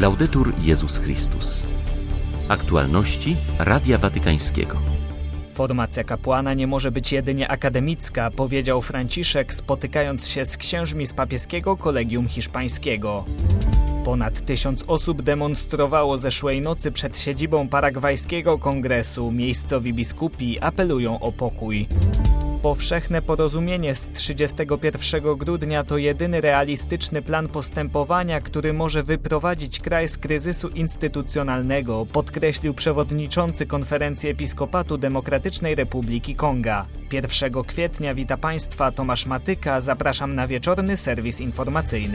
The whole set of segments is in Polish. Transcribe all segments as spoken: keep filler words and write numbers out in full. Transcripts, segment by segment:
Laudetur Jezus Chrystus. Aktualności Radia Watykańskiego. Formacja kapłana nie może być jedynie akademicka, powiedział Franciszek, spotykając się z księżmi z papieskiego Kolegium Hiszpańskiego. Ponad tysiąc osób demonstrowało zeszłej nocy przed siedzibą paragwajskiego kongresu. Miejscowi biskupi apelują o pokój. Powszechne porozumienie z trzydziestego pierwszego grudnia to jedyny realistyczny plan postępowania, który może wyprowadzić kraj z kryzysu instytucjonalnego, podkreślił przewodniczący Konferencji Episkopatu Demokratycznej Republiki Konga. pierwszego kwietnia wita Państwa Tomasz Matyka, zapraszam na wieczorny serwis informacyjny.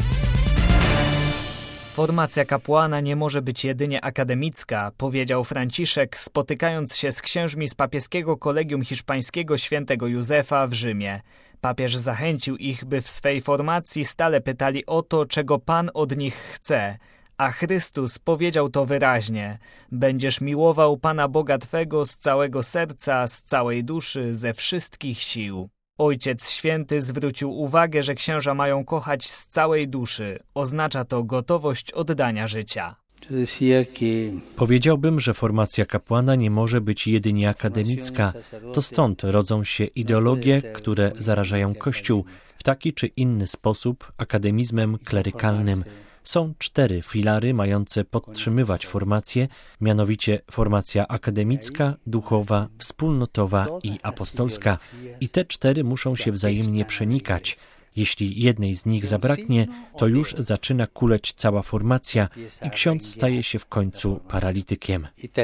Formacja kapłana nie może być jedynie akademicka, powiedział Franciszek, spotykając się z księżmi z papieskiego Kolegium Hiszpańskiego Świętego Józefa w Rzymie. Papież zachęcił ich, by w swej formacji stale pytali o to, czego Pan od nich chce. A Chrystus powiedział to wyraźnie: będziesz miłował Pana Boga Twego z całego serca, z całej duszy, ze wszystkich sił. Ojciec Święty zwrócił uwagę, że księża mają kochać z całej duszy. Oznacza to gotowość oddania życia. Powiedziałbym, że formacja kapłana nie może być jedynie akademicka. To stąd rodzą się ideologie, które zarażają Kościół w taki czy inny sposób akademizmem klerykalnym. Są cztery filary mające podtrzymywać formację, mianowicie formacja akademicka, duchowa, wspólnotowa i apostolska. I te cztery muszą się wzajemnie przenikać. Jeśli jednej z nich zabraknie, to już zaczyna kuleć cała formacja i ksiądz staje się w końcu paralitykiem.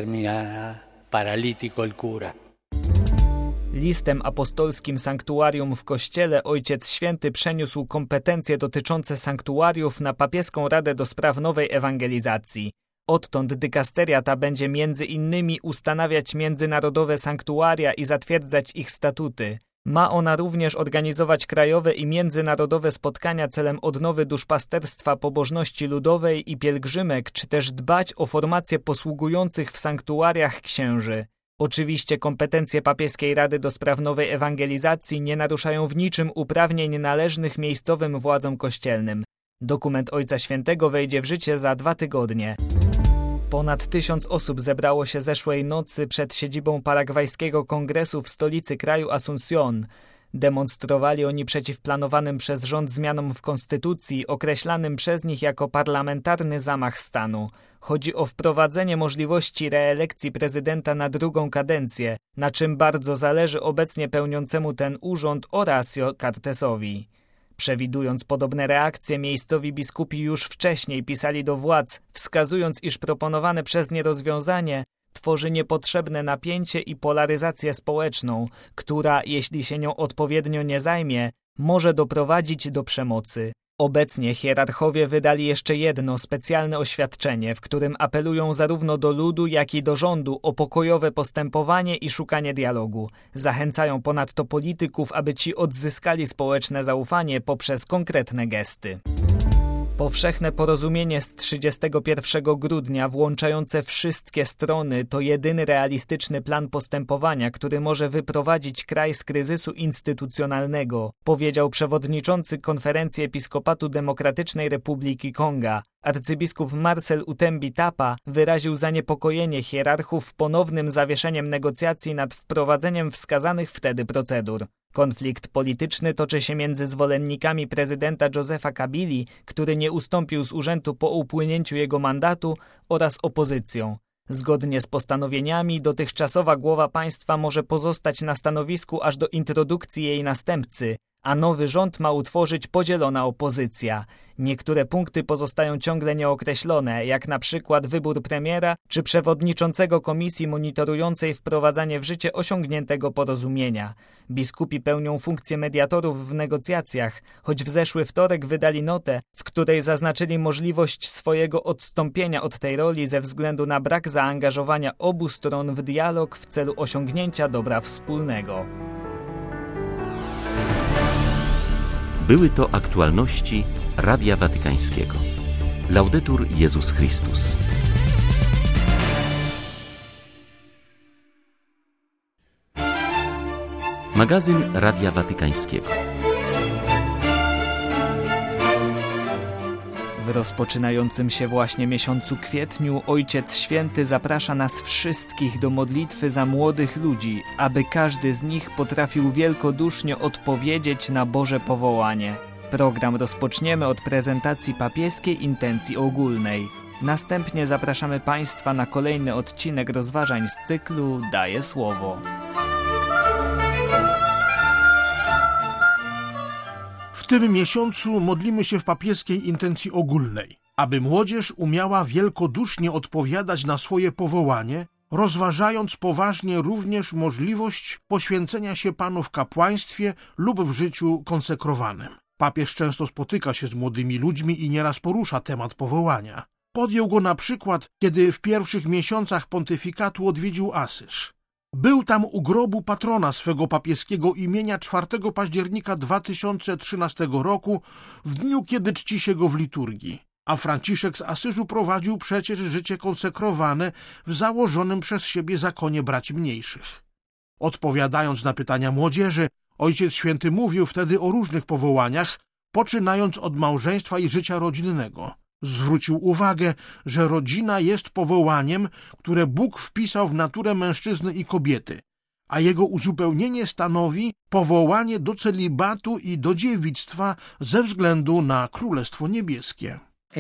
Listem apostolskim sanktuarium w Kościele Ojciec Święty przeniósł kompetencje dotyczące sanktuariów na Papieską Radę do Spraw Nowej Ewangelizacji. Odtąd dykasteria ta będzie między innymi ustanawiać międzynarodowe sanktuaria i zatwierdzać ich statuty. Ma ona również organizować krajowe i międzynarodowe spotkania celem odnowy duszpasterstwa, pobożności ludowej i pielgrzymek, czy też dbać o formację posługujących w sanktuariach księży. Oczywiście kompetencje Papieskiej Rady do Spraw Nowej Ewangelizacji nie naruszają w niczym uprawnień należnych miejscowym władzom kościelnym. Dokument Ojca Świętego wejdzie w życie za dwa tygodnie. Ponad tysiąc osób zebrało się zeszłej nocy przed siedzibą paragwajskiego kongresu w stolicy kraju Asunción. Demonstrowali oni przeciw planowanym przez rząd zmianom w konstytucji, określanym przez nich jako parlamentarny zamach stanu. Chodzi o wprowadzenie możliwości reelekcji prezydenta na drugą kadencję, na czym bardzo zależy obecnie pełniącemu ten urząd Horacio Cartesowi. Przewidując podobne reakcje, miejscowi biskupi już wcześniej pisali do władz, wskazując, iż proponowane przez nie rozwiązanie tworzy niepotrzebne napięcie i polaryzację społeczną, która, jeśli się nią odpowiednio nie zajmie, może doprowadzić do przemocy. Obecnie hierarchowie wydali jeszcze jedno specjalne oświadczenie, w którym apelują zarówno do ludu, jak i do rządu o pokojowe postępowanie i szukanie dialogu. Zachęcają ponadto polityków, aby ci odzyskali społeczne zaufanie poprzez konkretne gesty. Powszechne porozumienie z trzydziestego pierwszego grudnia, włączające wszystkie strony, to jedyny realistyczny plan postępowania, który może wyprowadzić kraj z kryzysu instytucjonalnego, powiedział przewodniczący Konferencji Episkopatu Demokratycznej Republiki Konga. Arcybiskup Marcel Utembi Tapa wyraził zaniepokojenie hierarchów ponownym zawieszeniem negocjacji nad wprowadzeniem wskazanych wtedy procedur. Konflikt polityczny toczy się między zwolennikami prezydenta Josepha Kabili, który nie ustąpił z urzędu po upłynięciu jego mandatu, oraz opozycją. Zgodnie z postanowieniami dotychczasowa głowa państwa może pozostać na stanowisku aż do introdukcji jej następcy, a nowy rząd ma utworzyć podzielona opozycja. Niektóre punkty pozostają ciągle nieokreślone, jak na przykład wybór premiera czy przewodniczącego komisji monitorującej wprowadzanie w życie osiągniętego porozumienia. Biskupi pełnią funkcję mediatorów w negocjacjach, choć w zeszły wtorek wydali notę, w której zaznaczyli możliwość swojego odstąpienia od tej roli ze względu na brak zaangażowania obu stron w dialog w celu osiągnięcia dobra wspólnego. Były to aktualności Radia Watykańskiego. Laudetur Jezus Chrystus. Magazyn Radia Watykańskiego. W rozpoczynającym się właśnie miesiącu kwietniu Ojciec Święty zaprasza nas wszystkich do modlitwy za młodych ludzi, aby każdy z nich potrafił wielkodusznie odpowiedzieć na Boże powołanie. Program rozpoczniemy od prezentacji papieskiej intencji ogólnej. Następnie zapraszamy Państwa na kolejny odcinek rozważań z cyklu Daję Słowo. W tym miesiącu modlimy się w papieskiej intencji ogólnej, aby młodzież umiała wielkodusznie odpowiadać na swoje powołanie, rozważając poważnie również możliwość poświęcenia się Panu w kapłaństwie lub w życiu konsekrowanym. Papież często spotyka się z młodymi ludźmi i nieraz porusza temat powołania. Podjął go na przykład, kiedy w pierwszych miesiącach pontyfikatu odwiedził Asyż. Był tam u grobu patrona swego papieskiego imienia czwartego października dwa tysiące trzynastego roku, w dniu, kiedy czci się go w liturgii. A Franciszek z Asyżu prowadził przecież życie konsekrowane w założonym przez siebie zakonie braci mniejszych. Odpowiadając na pytania młodzieży, Ojciec Święty mówił wtedy o różnych powołaniach, poczynając od małżeństwa i życia rodzinnego. Zwrócił uwagę, że rodzina jest powołaniem, które Bóg wpisał w naturę mężczyzny i kobiety, a jego uzupełnienie stanowi powołanie do celibatu i do dziewictwa ze względu na Królestwo Niebieskie.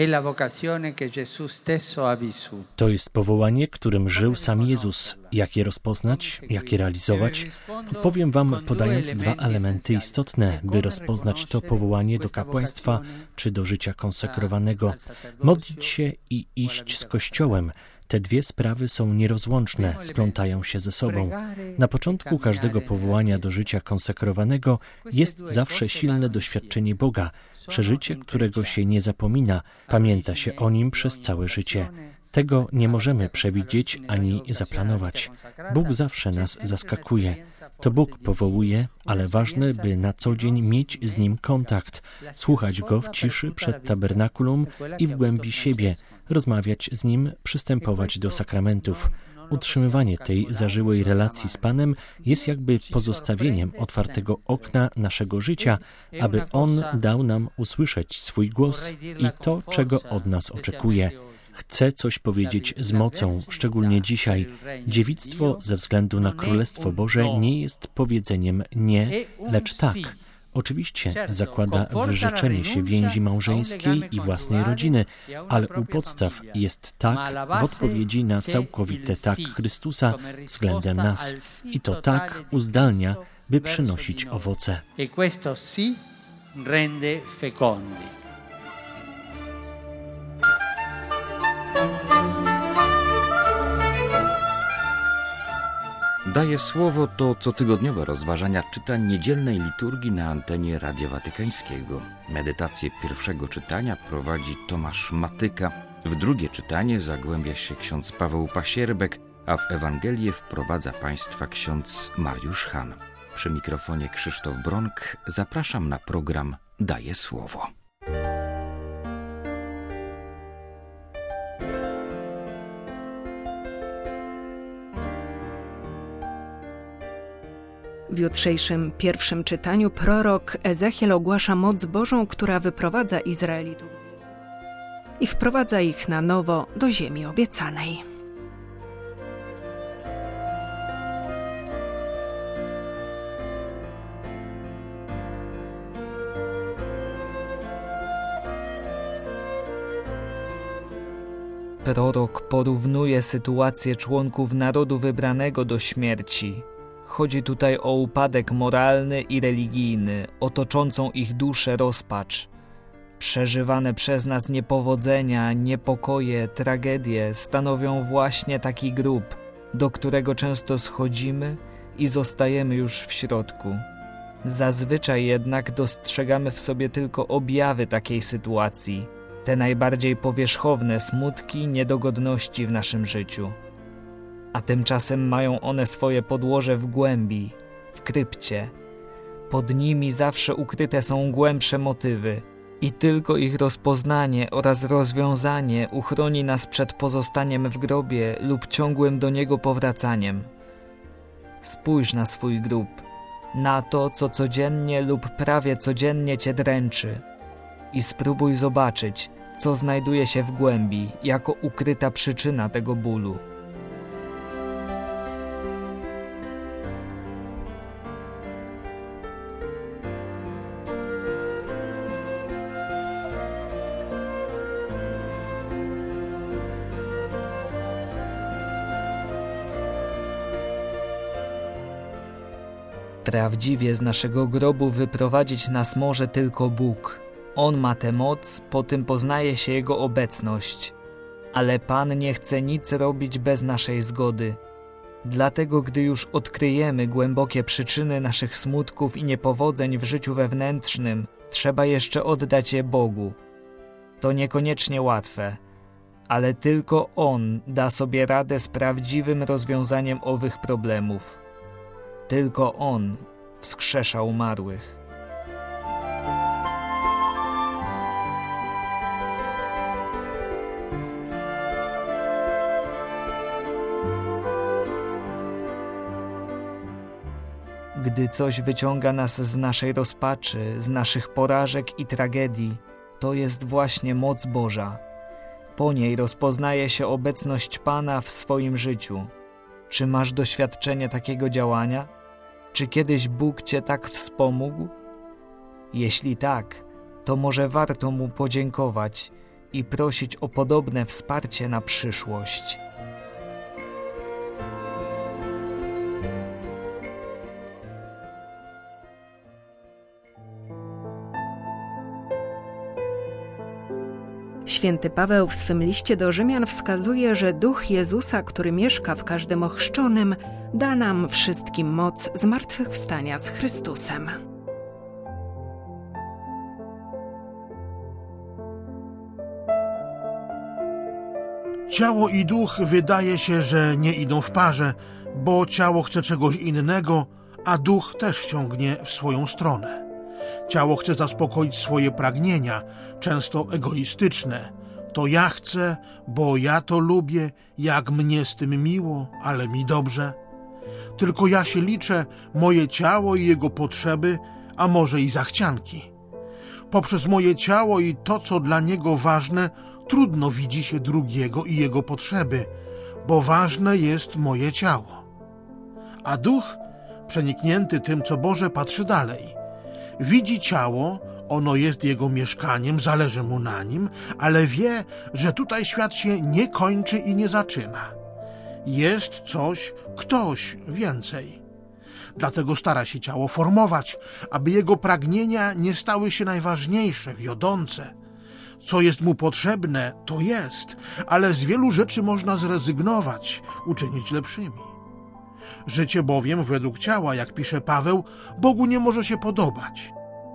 To jest powołanie, którym żył sam Jezus. Jak je rozpoznać, jak je realizować? Powiem wam, podając dwa elementy istotne, by rozpoznać to powołanie do kapłaństwa czy do życia konsekrowanego. Modlić się i iść z Kościołem. Te dwie sprawy są nierozłączne, splątają się ze sobą. Na początku każdego powołania do życia konsekrowanego jest zawsze silne doświadczenie Boga, przeżycie, którego się nie zapomina, pamięta się o nim przez całe życie. Tego nie możemy przewidzieć ani zaplanować. Bóg zawsze nas zaskakuje. To Bóg powołuje, ale ważne, by na co dzień mieć z Nim kontakt, słuchać Go w ciszy przed tabernakulum i w głębi siebie, rozmawiać z Nim, przystępować do sakramentów. Utrzymywanie tej zażyłej relacji z Panem jest jakby pozostawieniem otwartego okna naszego życia, aby On dał nam usłyszeć swój głos i to, czego od nas oczekuje. Chcę coś powiedzieć z mocą, szczególnie dzisiaj. Dziewictwo ze względu na Królestwo Boże nie jest powiedzeniem nie, lecz tak. Oczywiście zakłada wyrzeczenie się więzi małżeńskiej i własnej rodziny, ale u podstaw jest tak w odpowiedzi na całkowite tak Chrystusa względem nas. I to tak uzdalnia, by przynosić owoce. Daję Słowo to cotygodniowe rozważania czytań niedzielnej liturgii na antenie Radia Watykańskiego. Medytację pierwszego czytania prowadzi Tomasz Matyka, w drugie czytanie zagłębia się ksiądz Paweł Pasierbek, a w Ewangelię wprowadza Państwa ksiądz Mariusz Han. Przy mikrofonie Krzysztof Bronk zapraszam na program Daję Słowo. W jutrzejszym pierwszym czytaniu prorok Ezechiel ogłasza moc Bożą, która wyprowadza Izraelitów z Egiptu i wprowadza ich na nowo do ziemi obiecanej. Prorok porównuje sytuację członków narodu wybranego do śmierci. Chodzi tutaj o upadek moralny i religijny, o toczącą ich duszę rozpacz. Przeżywane przez nas niepowodzenia, niepokoje, tragedie stanowią właśnie taki grób, do którego często schodzimy i zostajemy już w środku. Zazwyczaj jednak dostrzegamy w sobie tylko objawy takiej sytuacji, te najbardziej powierzchowne smutki, niedogodności w naszym życiu. A tymczasem mają one swoje podłoże w głębi, w krypcie. Pod nimi zawsze ukryte są głębsze motywy i tylko ich rozpoznanie oraz rozwiązanie uchroni nas przed pozostaniem w grobie lub ciągłym do niego powracaniem. Spójrz na swój grób, na to, co codziennie lub prawie codziennie cię dręczy i spróbuj zobaczyć, co znajduje się w głębi, jako ukryta przyczyna tego bólu. Prawdziwie z naszego grobu wyprowadzić nas może tylko Bóg. On ma tę moc, po tym poznaje się Jego obecność. Ale Pan nie chce nic robić bez naszej zgody. Dlatego, gdy już odkryjemy głębokie przyczyny naszych smutków i niepowodzeń w życiu wewnętrznym, trzeba jeszcze oddać je Bogu. To niekoniecznie łatwe, ale tylko On da sobie radę z prawdziwym rozwiązaniem owych problemów. Tylko On wskrzesza umarłych. Gdy coś wyciąga nas z naszej rozpaczy, z naszych porażek i tragedii, to jest właśnie moc Boża. Po niej rozpoznaje się obecność Pana w swoim życiu. Czy masz doświadczenie takiego działania? Czy kiedyś Bóg Cię tak wspomógł? Jeśli tak, to może warto Mu podziękować i prosić o podobne wsparcie na przyszłość. Święty Paweł w swym liście do Rzymian wskazuje, że Duch Jezusa, który mieszka w każdym ochrzczonym, da nam wszystkim moc zmartwychwstania z Chrystusem. Ciało i duch wydaje się, że nie idą w parze, bo ciało chce czegoś innego, a duch też ciągnie w swoją stronę. Ciało chce zaspokoić swoje pragnienia, często egoistyczne. To ja chcę, bo ja to lubię, jak mnie z tym miło, ale mi dobrze. Tylko ja się liczę, moje ciało i jego potrzeby, a może i zachcianki. Poprzez moje ciało i to, co dla niego ważne, trudno widzi się drugiego i jego potrzeby, bo ważne jest moje ciało. A duch, przeniknięty tym, co Boże, patrzy dalej. Widzi ciało, ono jest jego mieszkaniem, zależy mu na nim, ale wie, że tutaj świat się nie kończy i nie zaczyna. Jest coś, ktoś więcej. Dlatego stara się ciało formować, aby jego pragnienia nie stały się najważniejsze, wiodące. Co jest mu potrzebne, to jest, ale z wielu rzeczy można zrezygnować, uczynić lepszymi. Życie bowiem według ciała, jak pisze Paweł, Bogu nie może się podobać.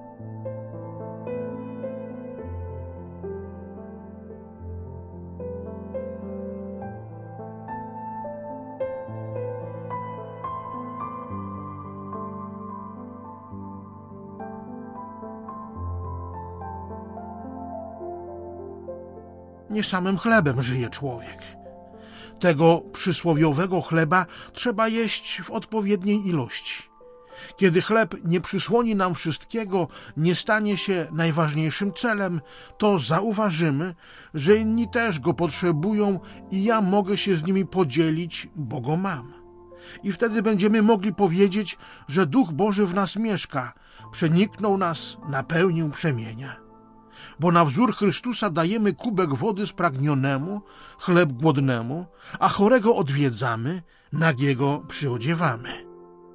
Nie samym chlebem żyje człowiek. Tego przysłowiowego chleba trzeba jeść w odpowiedniej ilości. Kiedy chleb nie przysłoni nam wszystkiego, nie stanie się najważniejszym celem, to zauważymy, że inni też go potrzebują i ja mogę się z nimi podzielić, bo go mam. I wtedy będziemy mogli powiedzieć, że Duch Boży w nas mieszka, przeniknął nas, napełnił, przemienia. Bo na wzór Chrystusa dajemy kubek wody spragnionemu, chleb głodnemu, a chorego odwiedzamy, nagiego przyodziewamy.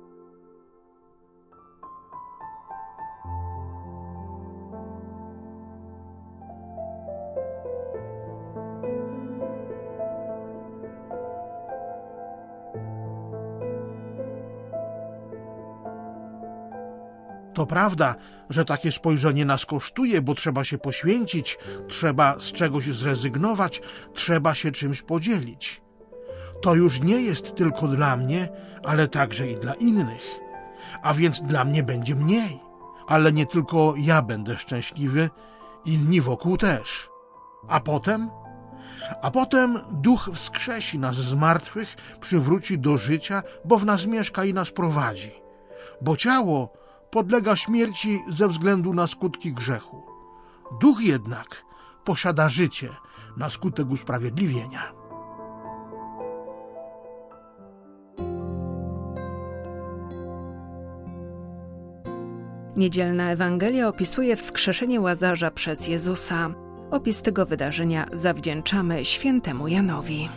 To prawda, że takie spojrzenie nas kosztuje, bo trzeba się poświęcić, trzeba z czegoś zrezygnować, trzeba się czymś podzielić. To już nie jest tylko dla mnie, ale także i dla innych. A więc dla mnie będzie mniej, ale nie tylko ja będę szczęśliwy, inni wokół też. A potem? A potem Duch wskrzesi nas z martwych, przywróci do życia, bo w nas mieszka i nas prowadzi. Bo ciało podlega śmierci ze względu na skutki grzechu. Duch jednak posiada życie na skutek usprawiedliwienia. Niedzielna Ewangelia opisuje wskrzeszenie Łazarza przez Jezusa. Opis tego wydarzenia zawdzięczamy świętemu Janowi.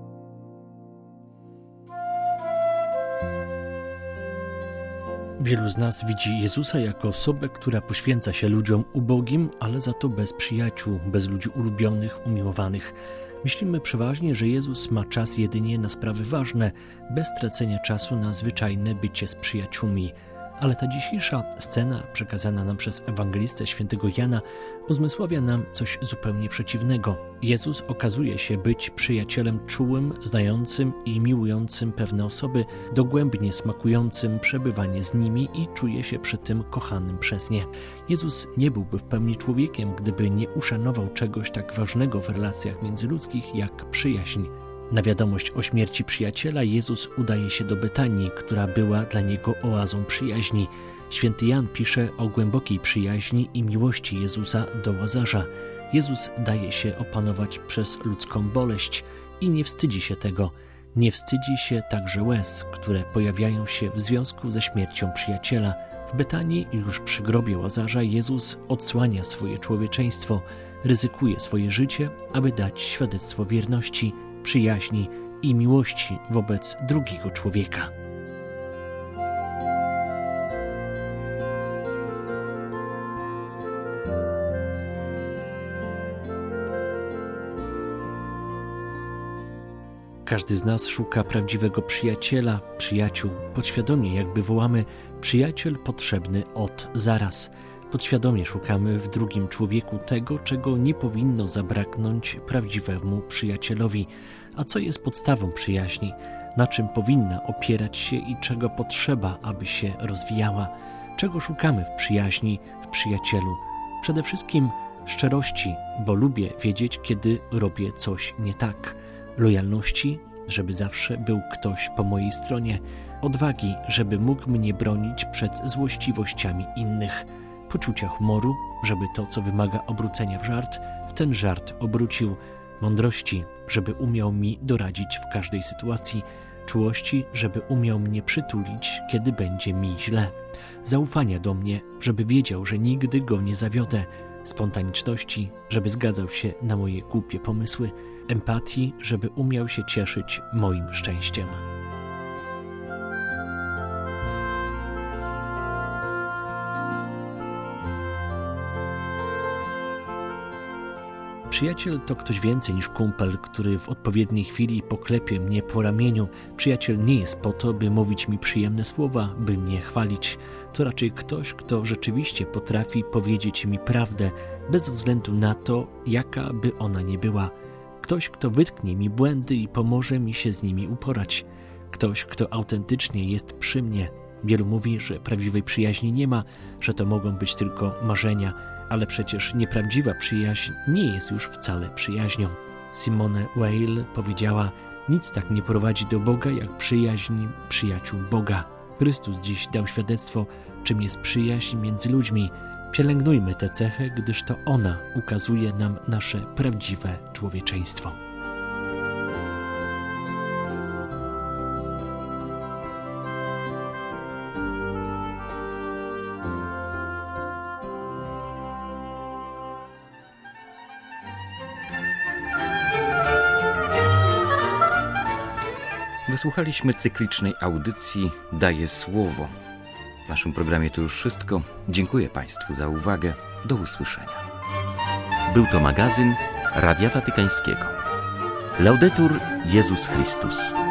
Wielu z nas widzi Jezusa jako osobę, która poświęca się ludziom ubogim, ale za to bez przyjaciół, bez ludzi ulubionych, umiłowanych. Myślimy przeważnie, że Jezus ma czas jedynie na sprawy ważne, bez tracenia czasu na zwyczajne bycie z przyjaciółmi. Ale ta dzisiejsza scena, przekazana nam przez ewangelistę świętego Jana, uzmysławia nam coś zupełnie przeciwnego. Jezus okazuje się być przyjacielem czułym, znającym i miłującym pewne osoby, dogłębnie smakującym przebywanie z nimi i czuje się przy tym kochanym przez nie. Jezus nie byłby w pełni człowiekiem, gdyby nie uszanował czegoś tak ważnego w relacjach międzyludzkich jak przyjaźń. Na wiadomość o śmierci przyjaciela Jezus udaje się do Betanii, która była dla niego oazą przyjaźni. Święty Jan pisze o głębokiej przyjaźni i miłości Jezusa do Łazarza. Jezus daje się opanować przez ludzką boleść i nie wstydzi się tego. Nie wstydzi się także łez, które pojawiają się w związku ze śmiercią przyjaciela. W Betanii, już przy grobie Łazarza, Jezus odsłania swoje człowieczeństwo, ryzykuje swoje życie, aby dać świadectwo wierności, przyjaźni i miłości wobec drugiego człowieka. Każdy z nas szuka prawdziwego przyjaciela, przyjaciół. Podświadomie jakby wołamy: przyjaciel potrzebny od zaraz. Podświadomie szukamy w drugim człowieku tego, czego nie powinno zabraknąć prawdziwemu przyjacielowi. A co jest podstawą przyjaźni? Na czym powinna opierać się i czego potrzeba, aby się rozwijała? Czego szukamy w przyjaźni, w przyjacielu? Przede wszystkim szczerości, bo lubię wiedzieć, kiedy robię coś nie tak. Lojalności, żeby zawsze był ktoś po mojej stronie. Odwagi, żeby mógł mnie bronić przed złośliwościami innych. Poczucia humoru, żeby to, co wymaga obrócenia w żart, w ten żart obrócił. Mądrości, żeby umiał mi doradzić w każdej sytuacji. Czułości, żeby umiał mnie przytulić, kiedy będzie mi źle. Zaufania do mnie, żeby wiedział, że nigdy go nie zawiodę. Spontaniczności, żeby zgadzał się na moje głupie pomysły. Empatii, żeby umiał się cieszyć moim szczęściem. Przyjaciel to ktoś więcej niż kumpel, który w odpowiedniej chwili poklepie mnie po ramieniu. Przyjaciel nie jest po to, by mówić mi przyjemne słowa, by mnie chwalić. To raczej ktoś, kto rzeczywiście potrafi powiedzieć mi prawdę, bez względu na to, jaka by ona nie była. Ktoś, kto wytknie mi błędy i pomoże mi się z nimi uporać. Ktoś, kto autentycznie jest przy mnie. Wielu mówi, że prawdziwej przyjaźni nie ma, że to mogą być tylko marzenia. Ale przecież nieprawdziwa przyjaźń nie jest już wcale przyjaźnią. Simone Weil powiedziała: nic tak nie prowadzi do Boga jak przyjaźń przyjaciół Boga. Chrystus dziś dał świadectwo, czym jest przyjaźń między ludźmi. Pielęgnujmy tę cechę, gdyż to ona ukazuje nam nasze prawdziwe człowieczeństwo. Wysłuchaliśmy cyklicznej audycji Daje Słowo. W naszym programie to już wszystko. Dziękuję Państwu za uwagę. Do usłyszenia. Był to magazyn Radia Watykańskiego. Laudetur Jezus Chrystus.